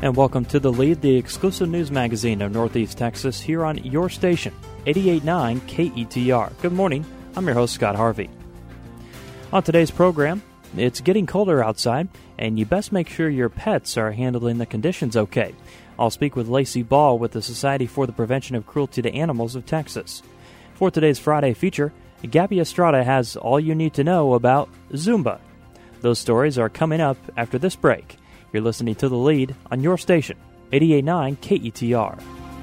And welcome to The Lead, the exclusive news magazine of Northeast Texas, here on your station, 88.9 KETR. Good morning. I'm your host, Scott Harvey. On today's program, it's getting colder outside, and you best make sure your pets are handling the conditions okay. I'll speak with Lacey Ball with the Society for the Prevention of Cruelty to Animals of Texas. For today's Friday feature, Gabby Estrada has all you need to know about Zumba. Those stories are coming up after this break. You're listening to The Lead on your station, 88.9 KETR.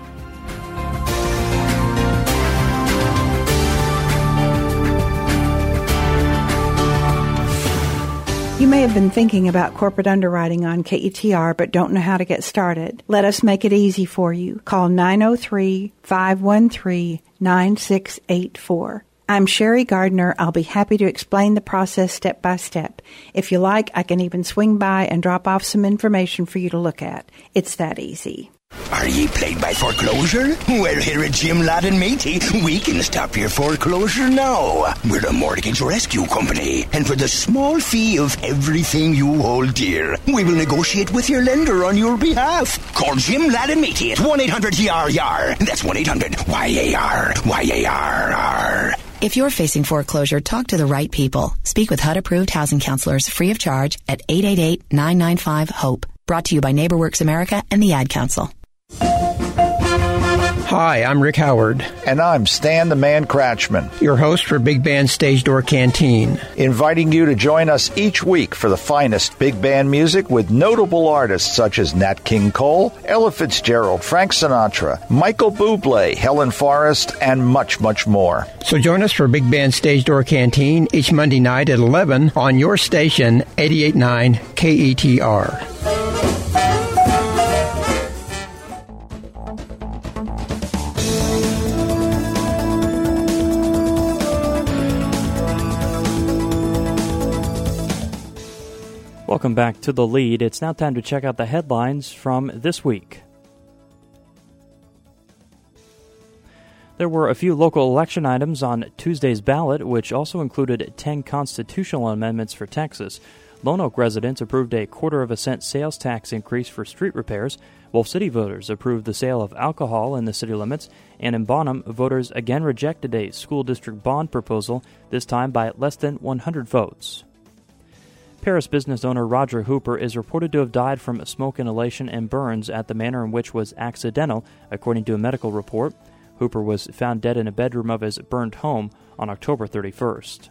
You may have been thinking about corporate underwriting on KETR but don't know how to get started. Let us make it easy for you. Call 903-513-9684. I'm Sherry Gardner. I'll be happy to explain the process step by step. If you like, I can even swing by and drop off some information for you to look at. It's that easy. Are ye plagued by foreclosure? Well, here at Jim Ladd and Matey, we can stop your foreclosure now. We're a mortgage rescue company, and for the small fee of everything you hold dear, we will negotiate with your lender on your behalf. Call Jim Ladd and Matey at 1-800-YAR-YAR. That's 1-800-YAR-YAR. If you're facing foreclosure, talk to the right people. Speak with HUD-approved housing counselors free of charge at 888-995-HOPE. Brought to you by NeighborWorks America and the Ad Council. Hi, I'm Rick Howard. And I'm Stan the Man Kratchman, your host for Big Band Stage Door Canteen. Inviting you to join us each week for the finest big band music with notable artists such as Nat King Cole, Ella Fitzgerald, Frank Sinatra, Michael Bublé, Helen Forrest, and much, much more. So join us for Big Band Stage Door Canteen each Monday night at 11 on your station, 88.9 KETR. Welcome back to The Lead. It's now time to check out the headlines from this week. There were a few local election items on Tuesday's ballot, which also included 10 constitutional amendments for Texas. Lone Oak residents approved a 1/4 cent sales tax increase for street repairs. Wolf City voters approved the sale of alcohol in the city limits. And in Bonham, voters again rejected a school district bond proposal, this time by less than 100 votes. Paris business owner Roger Hooper is reported to have died from smoke inhalation and burns at the manner in which was accidental, according to a medical report. Hooper was found dead in a bedroom of his burned home on October 31st.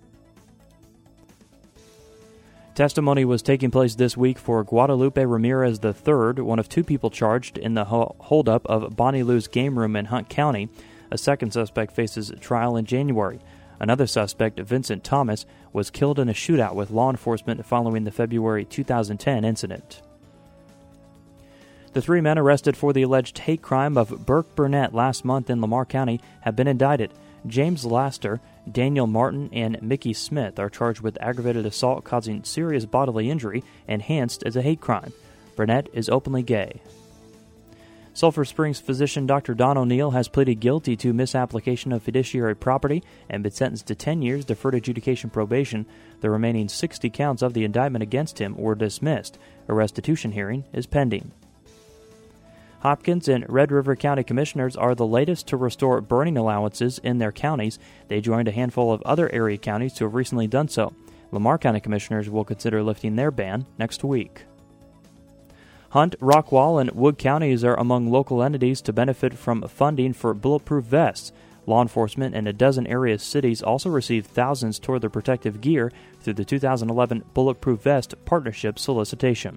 Testimony was taking place this week for Guadalupe Ramirez III, one of 2 people charged in the holdup of Bonnie Lou's game room in Hunt County. A second suspect faces trial in January. Another suspect, Vincent Thomas, was killed in a shootout with law enforcement following the February 2010 incident. The 3 men arrested for the alleged hate crime of Burke Burnett last month in Lamar County have been indicted. James Laster, Daniel Martin, and Mickey Smith are charged with aggravated assault causing serious bodily injury enhanced as a hate crime. Burnett is openly gay. Sulphur Springs physician Dr. Don O'Neill has pleaded guilty to misapplication of fiduciary property and been sentenced to 10 years deferred adjudication probation. The remaining 60 counts of the indictment against him were dismissed. A restitution hearing is pending. Hopkins and Red River County commissioners are the latest to restore burning allowances in their counties. They joined a handful of other area counties to have recently done so. Lamar County commissioners will consider lifting their ban next week. Hunt, Rockwall, and Wood counties are among local entities to benefit from funding for bulletproof vests. Law enforcement in a dozen area cities also received thousands toward their protective gear through the 2011 Bulletproof Vest Partnership solicitation.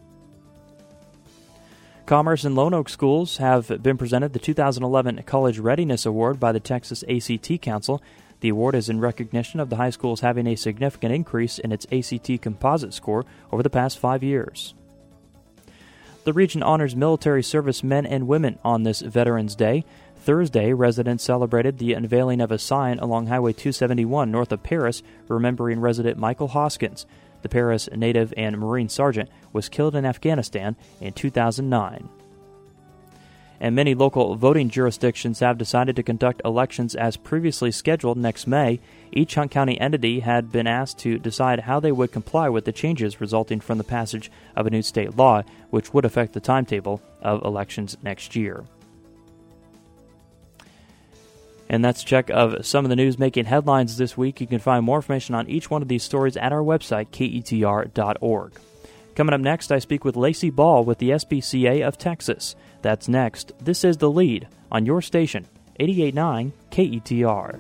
Commerce and Lone Oak schools have been presented the 2011 College Readiness Award by the Texas ACT Council. The award is in recognition of the high schools having a significant increase in its ACT composite score over the past 5 years. The region honors military service men and women on this Veterans Day. Thursday, residents celebrated the unveiling of a sign along Highway 271 north of Paris, remembering resident Michael Hoskins. The Paris native and Marine sergeant was killed in Afghanistan in 2009. And many local voting jurisdictions have decided to conduct elections as previously scheduled next May. Each Hunt County entity had been asked to decide how they would comply with the changes resulting from the passage of a new state law, which would affect the timetable of elections next year. And that's a check of some of the news making headlines this week. You can find more information on each one of these stories at our website, ketr.org. Coming up next, I speak with Lacey Ball with the SPCA of Texas. That's next. This is The Lead on your station, 88.9 KETR.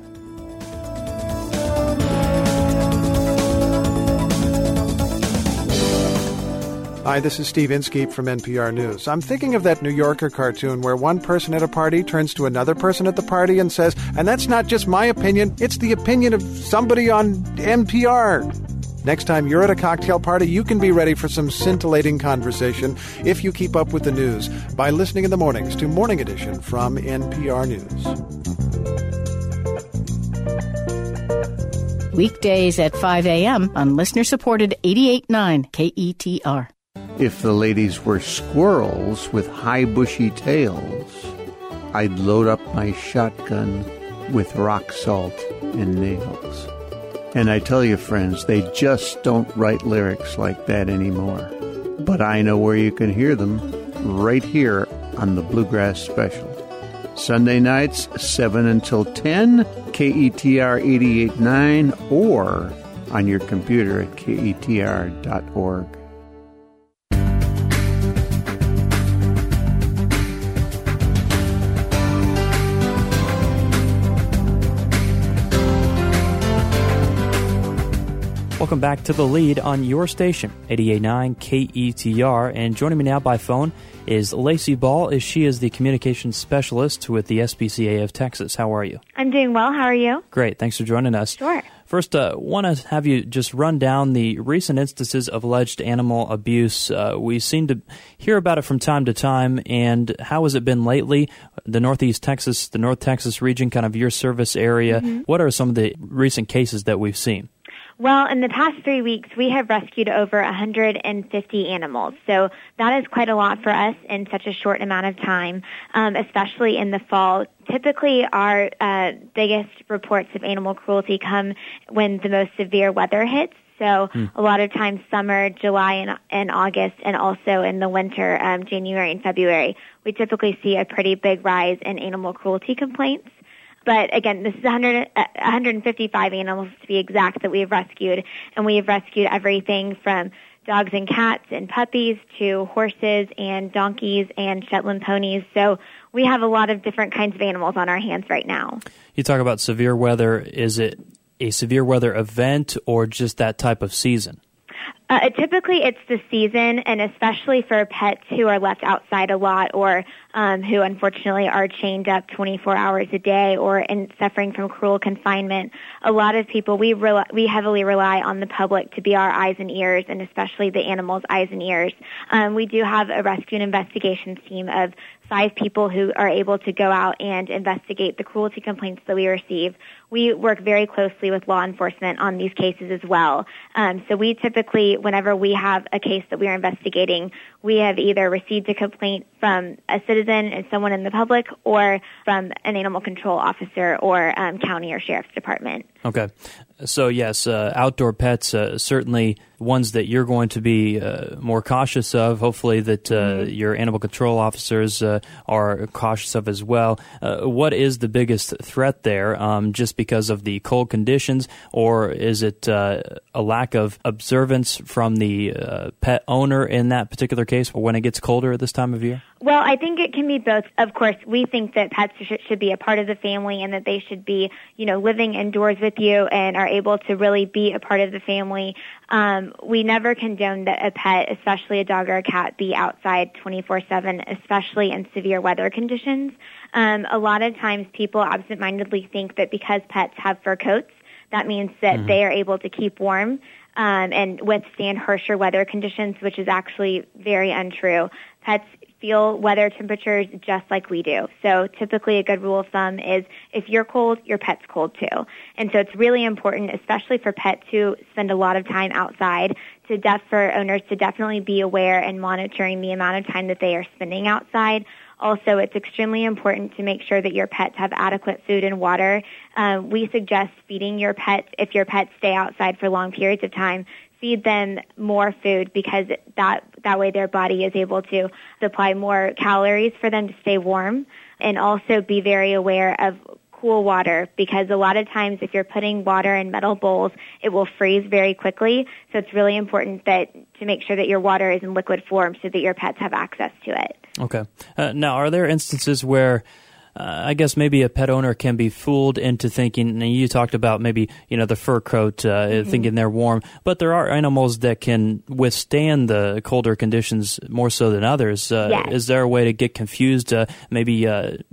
Hi, this is Steve Inskeep from NPR News. I'm thinking of that New Yorker cartoon where one person at a party turns to another person at the party and says, and that's not just my opinion, it's the opinion of somebody on NPR. Next time you're at a cocktail party, you can be ready for some scintillating conversation if you keep up with the news by listening in the mornings to Morning Edition from NPR News. Weekdays at 5 a.m. on listener-supported 88.9 KETR. If the ladies were squirrels with high bushy tails, I'd load up my shotgun with rock salt and nails. And I tell you, friends, they just don't write lyrics like that anymore. But I know where you can hear them, right here on the Bluegrass Special. Sunday nights, 7 until 10, KETR 88.9, or on your computer at KETR.org. Welcome back to The Lead on your station, 88.9 KETR. And joining me now by phone is Lacey Ball. She is the communications specialist with the SPCA of Texas. How are you? I'm doing well. How are you? Great. Thanks for joining us. Sure. First, want to have you just run down the recent instances of alleged animal abuse. We seem to hear about it from time to time, and how has it been lately? The Northeast Texas, the North Texas region, kind of your service area. Mm-hmm. What are some of the recent cases that we've seen? Well, in the past 3 weeks, we have rescued over 150 animals. So that is quite a lot for us in such a short amount of time, especially in the fall. Typically, our biggest reports of animal cruelty come when the most severe weather hits. So a lot of times summer, July and August, and also in the winter, January and February, we typically see a pretty big rise in animal cruelty complaints. But again, this is 155 animals to be exact that we have rescued, and we have rescued everything from dogs and cats and puppies to horses and donkeys and Shetland ponies. So we have a lot of different kinds of animals on our hands right now. You talk about severe weather. Is it a severe weather event or just that type of season? Typically, it's the season, and especially for pets who are left outside a lot or who unfortunately are chained up 24 hours a day or suffering from cruel confinement. A lot of people, we heavily rely on the public to be our eyes and ears, and especially the animals' eyes and ears. We do have a rescue and investigations team of 5 people who are able to go out and investigate the cruelty complaints that we receive. We work very closely with law enforcement on these cases as well. So we typically, whenever we have a case that we are investigating, we have either received a complaint from a citizen and someone in the public or from an animal control officer or county or sheriff's department. Okay. So, yes, outdoor pets, certainly ones that you're going to be more cautious of, hopefully that your animal control officers are cautious of as well. What is the biggest threat there, just because of the cold conditions, or is it a lack of observance from the pet owner in that particular case when it gets colder at this time of year? Well, I think it can be both. Of course, we think that pets should be a part of the family and that they should be, living indoors with you and are able to really be a part of the family. We never condone that a pet, especially a dog or a cat, be outside 24/7, especially in severe weather conditions. A lot of times people absentmindedly think that because pets have fur coats, that means that they are able to keep warm and withstand harsher weather conditions, which is actually very untrue. pets feel weather temperatures just like we do. So typically a good rule of thumb is if you're cold, your pet's cold too. And so it's really important, especially for pets who spend a lot of time outside, for owners to definitely be aware and monitoring the amount of time that they are spending outside. Also, it's extremely important to make sure that your pets have adequate food and water. We suggest feeding your pets, if your pets stay outside for long periods of time, feed them more food because that way their body is able to supply more calories for them to stay warm. And also be very aware of cool water, because a lot of times if you're putting water in metal bowls, it will freeze very quickly. So it's really important to make sure that your water is in liquid form so that your pets have access to it. Okay. Now, are there instances where I guess maybe a pet owner can be fooled into thinking, and you talked about maybe, the fur coat, thinking they're warm, but there are animals that can withstand the colder conditions more so than others. Yes. Is there a way to get confused, maybe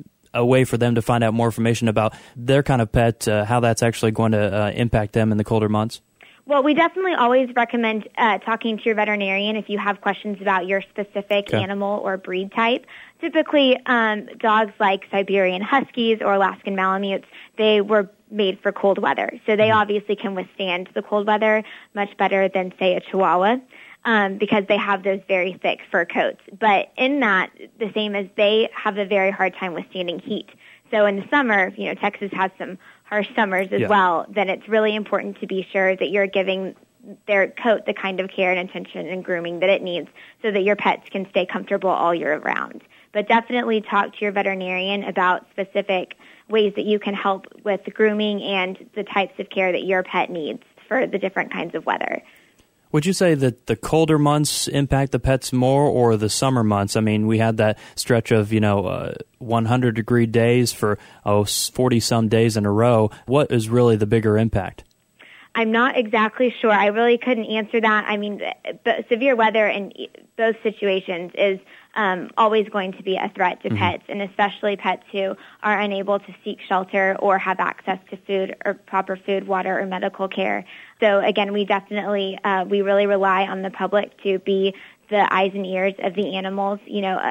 a way for them to find out more information about their kind of pet, how that's actually going to impact them in the colder months? Well, we definitely always recommend talking to your veterinarian if you have questions about your specific animal or breed type. Typically, dogs like Siberian Huskies or Alaskan Malamutes, they were made for cold weather. So they obviously can withstand the cold weather much better than, say, a Chihuahua. Because they have those very thick fur coats. But in that, the same as they have a very hard time withstanding heat. So in the summer, Texas has some harsh summers as well, then it's really important to be sure that you're giving their coat the kind of care and attention and grooming that it needs so that your pets can stay comfortable all year round. But definitely talk to your veterinarian about specific ways that you can help with the grooming and the types of care that your pet needs for the different kinds of weather. Would you say that the colder months impact the pets more or the summer months? I mean, we had that stretch of, 100-degree days for 40-some days in a row. What is really the bigger impact? I'm not exactly sure. I really couldn't answer that. I mean, severe weather in both situations is always going to be a threat to pets, and especially pets who are unable to seek shelter or have access to food or proper food, water, or medical care. So again, we definitely, we really rely on the public to be the eyes and ears of the animals.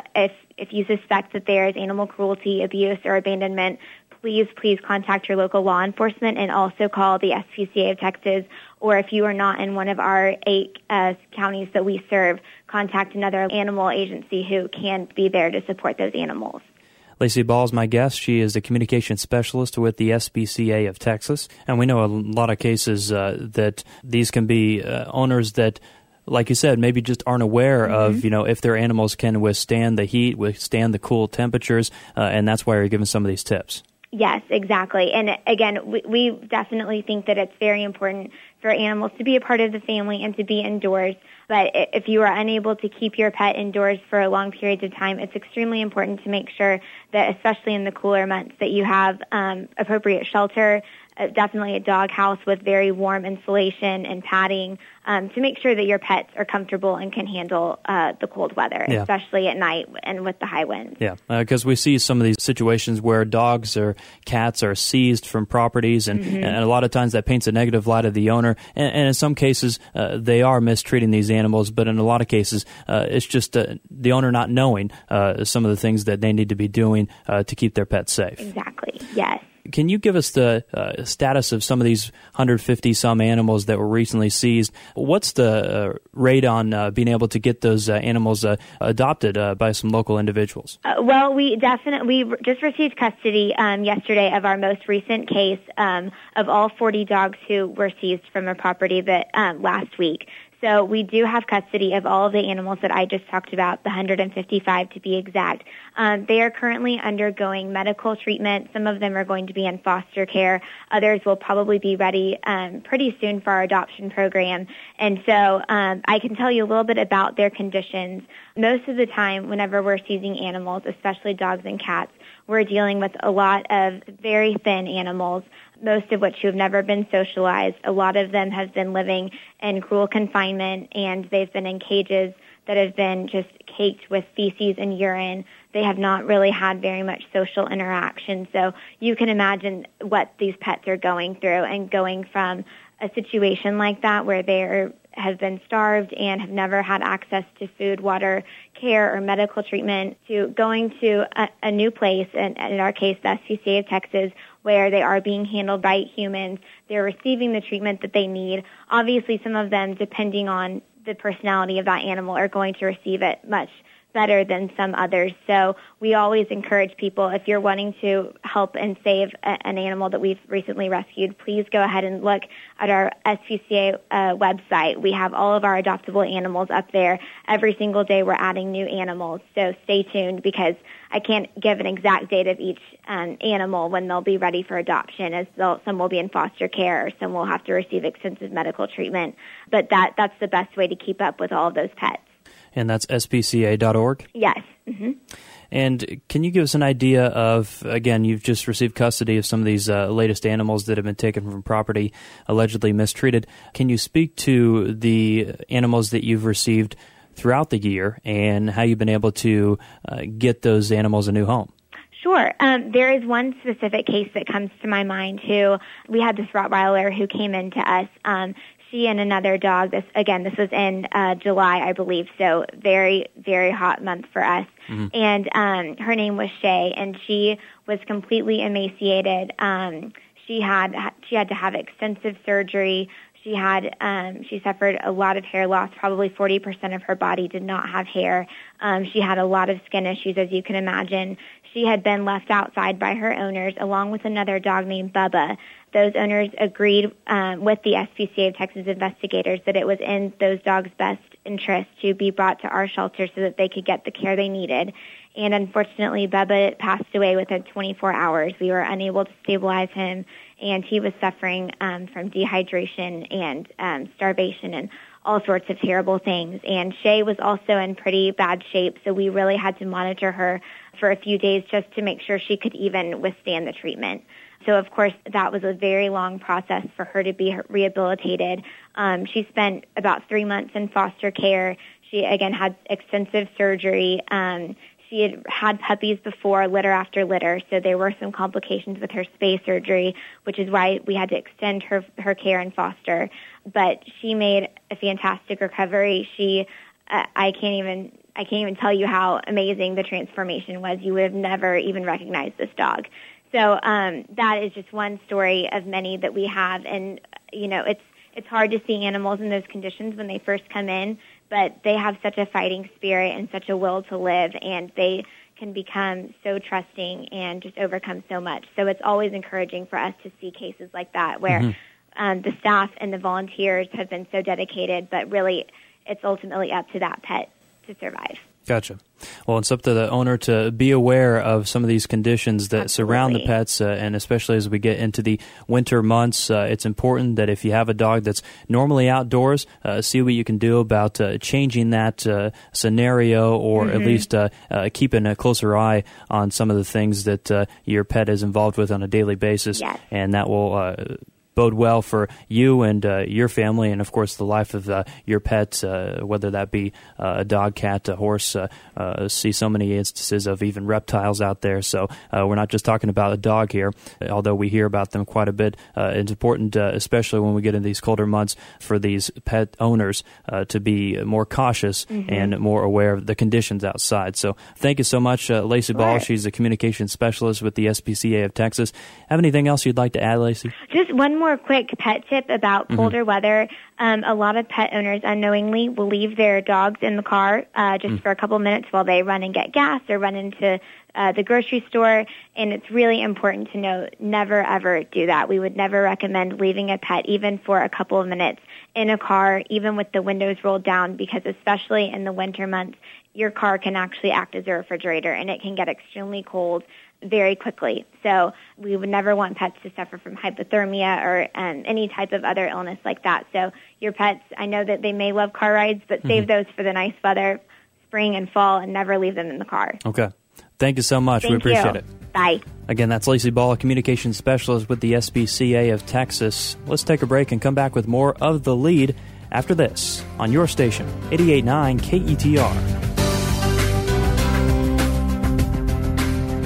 If you suspect that there is animal cruelty, abuse, or abandonment, please contact your local law enforcement and also call the SPCA of Texas. Or if you are not in one of our 8 counties that we serve, contact another animal agency who can be there to support those animals. Lacey Ball is my guest. She is a communication specialist with the SPCA of Texas. And we know a lot of cases that these can be owners that, like you said, maybe just aren't aware of, if their animals can withstand the heat, withstand the cool temperatures, and that's why you're giving some of these tips. Yes, exactly. And again, we definitely think that it's very important for animals to be a part of the family and to be indoors. But if you are unable to keep your pet indoors for long periods of time, it's extremely important to make sure that, especially in the cooler months, that you have appropriate shelter, definitely a dog house with very warm insulation and padding, to make sure that your pets are comfortable and can handle the cold weather, especially at night and with the high winds. Yeah, because we see some of these situations where dogs or cats are seized from properties, and a lot of times that paints a negative light of the owner. And in some cases, they are mistreating these animals, but in a lot of cases, it's just the owner not knowing some of the things that they need to be doing to keep their pets safe. Exactly, yes. Can you give us the status of some of these 150-some animals that were recently seized? What's the rate on being able to get those animals adopted by some local individuals? Well, we just received custody yesterday of our most recent case of all 40 dogs who were seized from a property that last week. So we do have custody of all of the animals that I just talked about, the 155 to be exact. They are currently undergoing medical treatment. Some of them are going to be in foster care. Others will probably be ready pretty soon for our adoption program. And so I can tell you a little bit about their conditions. Most of the time, whenever we're seizing animals, especially dogs and cats, we're dealing with a lot of very thin animals, most of which who have never been socialized. A lot of them have been living in cruel confinement, and they've been in cages that have been just caked with feces and urine. They have not really had very much social interaction. So you can imagine what these pets are going through, and going from a situation like that where they have been starved and have never had access to food, water, care, or medical treatment, to going to a new place, and in our case, the SPCA of Texas, where they are being handled by humans. They're receiving the treatment that they need. Obviously, some of them, depending on the personality of that animal, are going to receive it much better than some others. So we always encourage people, if you're wanting to help and save an animal that we've recently rescued, please go ahead and look at our SPCA website. We have all of our adoptable animals up there. Every single day we're adding new animals. So stay tuned, because I can't give an exact date of each animal when they'll be ready for adoption, as some will be in foster care, or some will have to receive extensive medical treatment. But that's the best way to keep up with all of those pets. And that's spca.org? Yes. Mm-hmm. And can you give us an idea of, again, you've just received custody of some of these latest animals that have been taken from property, allegedly mistreated. Can you speak to the animals that you've received throughout the year and how you've been able to get those animals a new home? Sure. There is one specific case that comes to my mind. We had this Rottweiler who came in to us. She and another dog, this was in July, I believe, so very, very hot month for us. Mm-hmm. And her name was Shay, and she was completely emaciated. She had to have extensive surgery. She suffered a lot of hair loss. Probably 40% of her body did not have hair. She had a lot of skin issues, as you can imagine. She had been left outside by her owners, along with another dog named Bubba. Those owners agreed with the SPCA of Texas investigators that it was in those dogs' best interest to be brought to our shelter so that they could get the care they needed. And unfortunately, Bubba passed away within 24 hours. We were unable to stabilize him, and he was suffering from dehydration and starvation and all sorts of terrible things. And Shay was also in pretty bad shape, so we really had to monitor her for a few days just to make sure she could even withstand the treatment. So, of course, that was a very long process for her to be rehabilitated. She spent about 3 months in foster care. She, again, had extensive surgery. She had had puppies before, litter after litter, so there were some complications with her spay surgery, which is why we had to extend her care in foster. But she made a fantastic recovery. I can't even tell you how amazing the transformation was. You would have never even recognized this dog. So that is just one story of many that we have, and it's hard to see animals in those conditions when they first come in, but they have such a fighting spirit and such a will to live, and they can become so trusting and just overcome so much. So it's always encouraging for us to see cases like that where the staff and the volunteers have been so dedicated, but really it's ultimately up to that pet to survive. Gotcha. Well, it's up to the owner to be aware of some of these conditions that surround the pets, and especially as we get into the winter months, it's important that if you have a dog that's normally outdoors, see what you can do about changing that scenario, or at least keeping a closer eye on some of the things that your pet is involved with on a daily basis, and that will bode well for you and your family, and of course the life of your pet, whether that be a dog, cat, a horse. See so many instances of even reptiles out there. So we're not just talking about a dog here, although we hear about them quite a bit. It's important, especially when we get in these colder months, for these pet owners to be more cautious and more aware of the conditions outside. So thank you so much, Lacey Ball. She's a communications specialist with the SPCA of Texas. Have anything else you'd like to add, Lacey? Just one more quick pet tip about colder weather. A lot of pet owners unknowingly will leave their dogs in the car just for a couple minutes while they run and get gas or run into the grocery store, and it's really important to know, never ever do that. We would never recommend leaving a pet even for a couple of minutes in a car, even with the windows rolled down, because especially in the winter months, your car can actually act as a refrigerator, and it can get extremely cold very quickly. So we would never want pets to suffer from hypothermia or any type of other illness like that. So your pets, I know that they may love car rides, but save those for the nice weather, spring and fall, and never leave them in the car. Okay. Thank you so much. We appreciate it. Bye. Again, that's Lacey Ball, a communications specialist with the SPCA of Texas. Let's take a break and come back with more of The Lead after this on your station, 88.9 KETR.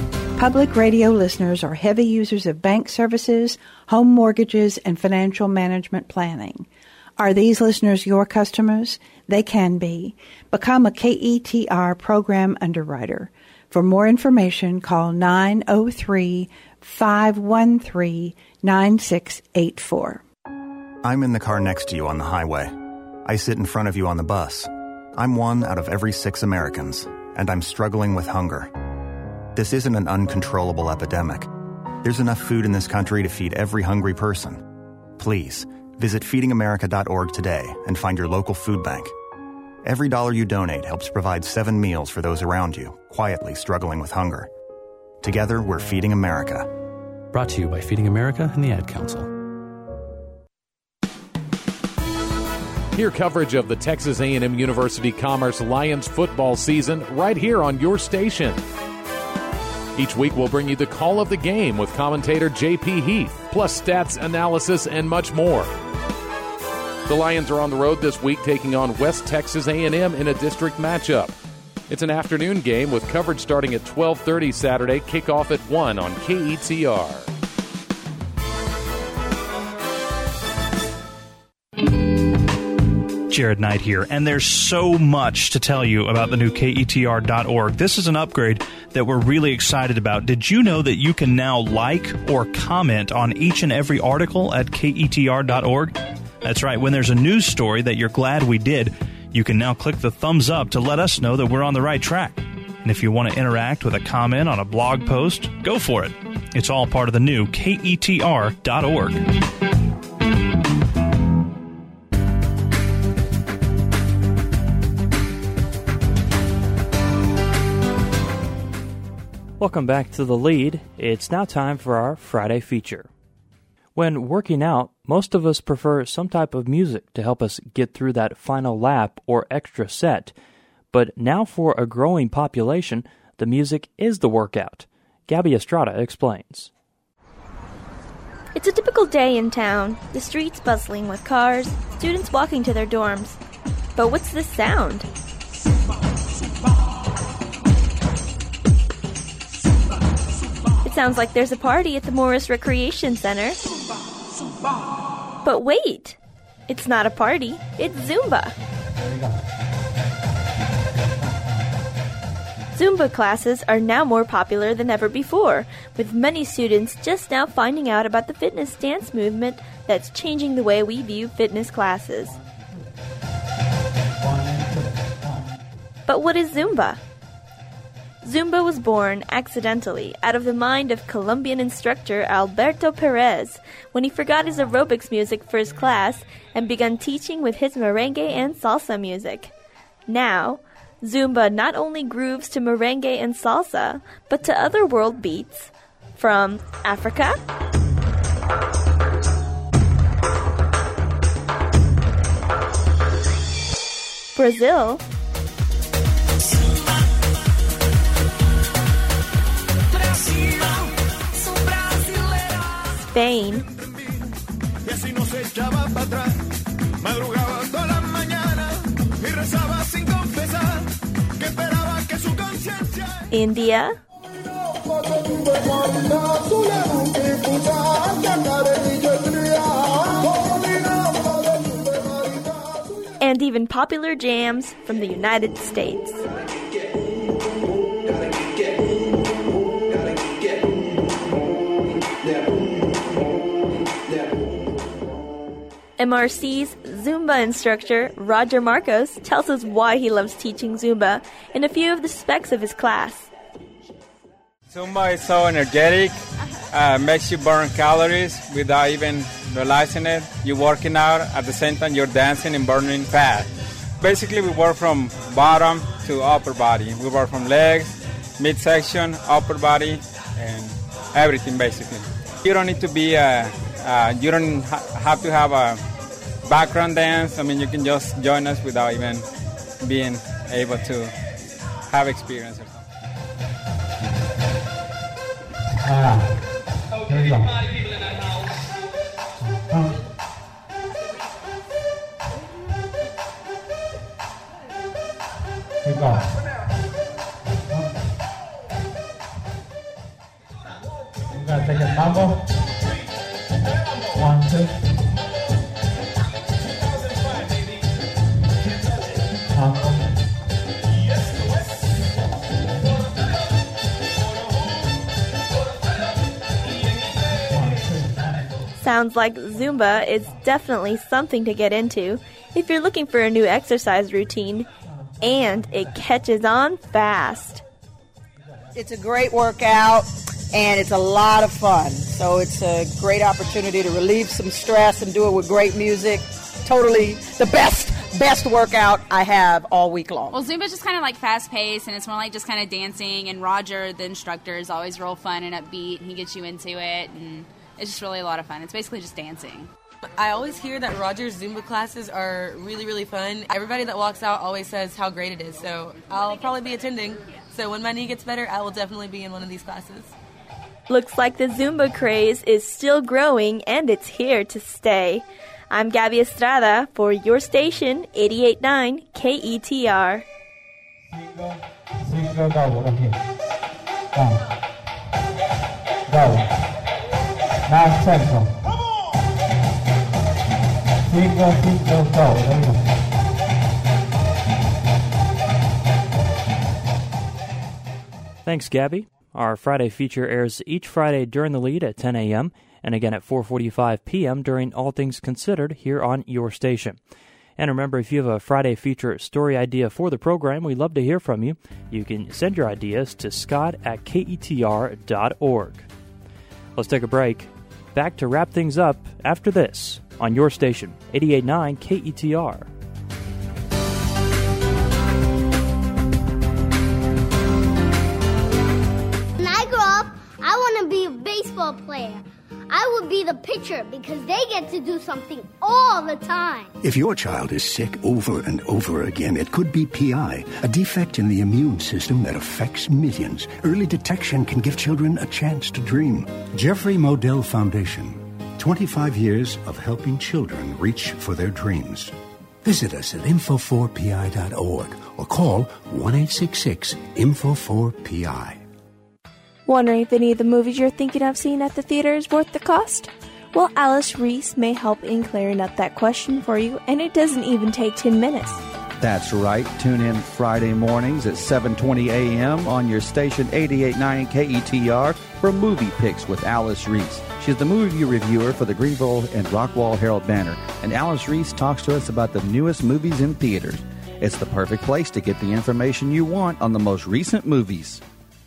public radio listeners are heavy users of bank services, home mortgages, and financial management planning. Are these listeners your customers? They can be. Become a KETR program underwriter. For more information, call 903-513-9684. I'm in the car next to you on the highway. I sit in front of you on the bus. I'm one out of every 6 Americans, and I'm struggling with hunger. This isn't an uncontrollable epidemic. There's enough food in this country to feed every hungry person. Please, visit feedingamerica.org today and find your local food bank. Every dollar you donate helps provide 7 meals for those around you, quietly struggling with hunger. Together, we're Feeding America. Brought to you by Feeding America and the Ad Council. Hear coverage of the Texas A&M University Commerce Lions football season right here on your station. Each week we'll bring you the call of the game with commentator J.P. Heath, plus stats, analysis, and much more. The Lions are on the road this week taking on West Texas A&M in a district matchup. It's an afternoon game with coverage starting at 12:30 Saturday, kickoff at 1 on KETR. Jared Knight here, and there's so much to tell you about the new KETR.org. This is an upgrade that we're really excited about. Did you know that you can now like or comment on each and every article at KETR.org? That's right. When there's a news story that you're glad we did, you can now click the thumbs up to let us know that we're on the right track. And if you want to interact with a comment on a blog post, go for it. It's all part of the new KETR.org. Welcome back to The Lead. It's now time for our Friday feature. When working out, most of us prefer some type of music to help us get through that final lap or extra set. But now for a growing population, the music is the workout. Gabby Estrada explains. It's a typical day in town, the streets bustling with cars, students walking to their dorms. But what's this sound? It sounds like there's a party at the Morris Recreation Center. But wait! It's not a party, it's Zumba. Zumba classes are now more popular than ever before, with many students just now finding out about the fitness dance movement that's changing the way we view fitness classes. But what is Zumba? Zumba was born accidentally out of the mind of Colombian instructor Alberto Perez when he forgot his aerobics music for his class and began teaching with his merengue and salsa music. Now, Zumba not only grooves to merengue and salsa, but to other world beats from Africa, Brazil, Spain, India, and even popular jams from the United States. MRC's Zumba instructor, Roger Marcos, tells us why he loves teaching Zumba and a few of the specs of his class. Zumba is so energetic, makes you burn calories without even realizing it. You're working out, at the same time you're dancing and burning fat. Basically, we work from bottom to upper body. We work from legs, midsection, upper body, and everything basically. You don't need to be you don't have to have a background dance. I mean, you can just join us without even being able to have experience or something. Here we go. Here we go. Now take a mambo. 1, 2. Sounds like Zumba is definitely something to get into if you're looking for a new exercise routine, and it catches on fast. It's a great workout, and it's a lot of fun. So it's a great opportunity to relieve some stress and do it with great music. Totally the best workout I have all week long. Well, Zumba's just kind of like fast-paced, and it's more like just kind of dancing, and Roger, the instructor, is always real fun and upbeat, and he gets you into it, and it's just really a lot of fun. It's basically just dancing. I always hear that Roger's Zumba classes are really, really fun. Everybody that walks out always says how great it is, so I'll probably be attending. So when my knee gets better, I will definitely be in one of these classes. Looks like the Zumba craze is still growing, and it's here to stay. I'm Gabby Estrada for your station, 88.9 KETR. Go. Now tempo. Single, go. There we go. Thanks, Gabby. Our Friday feature airs each Friday during the lead at 10 a.m. and again at 4:45 p.m. during All Things Considered here on your station. And remember, if you have a Friday feature story idea for the program, we'd love to hear from you. You can send your ideas to scott@ketr.org. Let's take a break. Back to wrap things up after this on your station, 88.9 KETR. When I grow up, I want to be a baseball player. I would be the pitcher because they get to do something all the time. If your child is sick over and over again, it could be PI, a defect in the immune system that affects millions. Early detection can give children a chance to dream. Jeffrey Modell Foundation. 25 years of helping children reach for their dreams. Visit us at info4pi.org or call 1-866-INFO4PI. Wondering if any of the movies you're thinking of seeing at the theater is worth the cost? Well, Alice Reese may help in clearing up that question for you, and it doesn't even take 10 minutes. That's right. Tune in Friday mornings at 7:20 a.m. on your station 88.9 KETR for Movie Picks with Alice Reese. She's the movie reviewer for the Greenville and Rockwall Herald Banner, and Alice Reese talks to us about the newest movies in theaters. It's the perfect place to get the information you want on the most recent movies.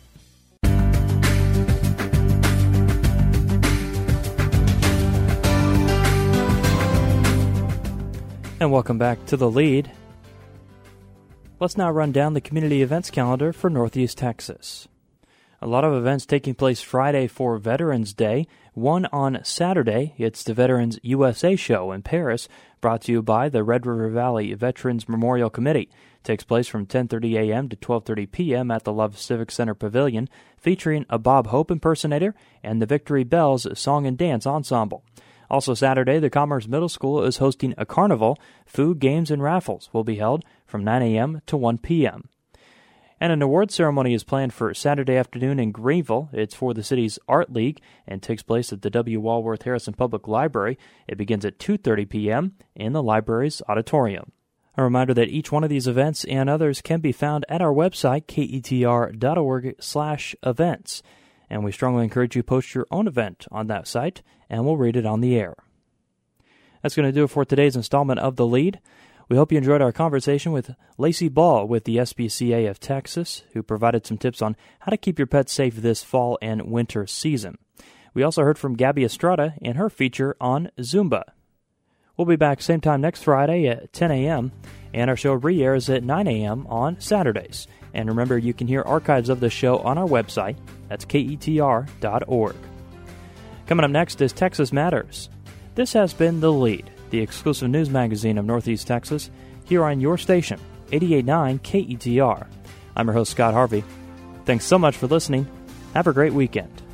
And welcome back to The Lead. Let's now run down the community events calendar for Northeast Texas. A lot of events taking place Friday for Veterans Day. One on Saturday, it's the Veterans USA Show in Paris, brought to you by the Red River Valley Veterans Memorial Committee. It takes place from 10:30 a.m. to 12:30 p.m. at the Love Civic Center Pavilion, featuring a Bob Hope impersonator and the Victory Bells Song and Dance Ensemble. Also Saturday, the Commerce Middle School is hosting a carnival. Food, games, and raffles will be held from 9 a.m. to 1 p.m. And an award ceremony is planned for Saturday afternoon in Greenville. It's for the city's Art League and takes place at the W. Walworth Harrison Public Library. It begins at 2:30 p.m. in the library's auditorium. A reminder that each one of these events and others can be found at our website, ketr.org/events. And we strongly encourage you to post your own event on that site, and we'll read it on the air. That's going to do it for today's installment of The Lead. We hope you enjoyed our conversation with Lacey Ball with the SPCA of Texas, who provided some tips on how to keep your pets safe this fall and winter season. We also heard from Gabby Estrada in her feature on Zumba. We'll be back same time next Friday at 10 a.m., and our show re-airs at 9 a.m. on Saturdays. And remember, you can hear archives of the show on our website. That's ketr.org. Coming up next is Texas Matters. This has been The Lead, the exclusive news magazine of Northeast Texas, here on your station, 88.9 KETR. I'm your host, Scott Harvey. Thanks so much for listening. Have a great weekend.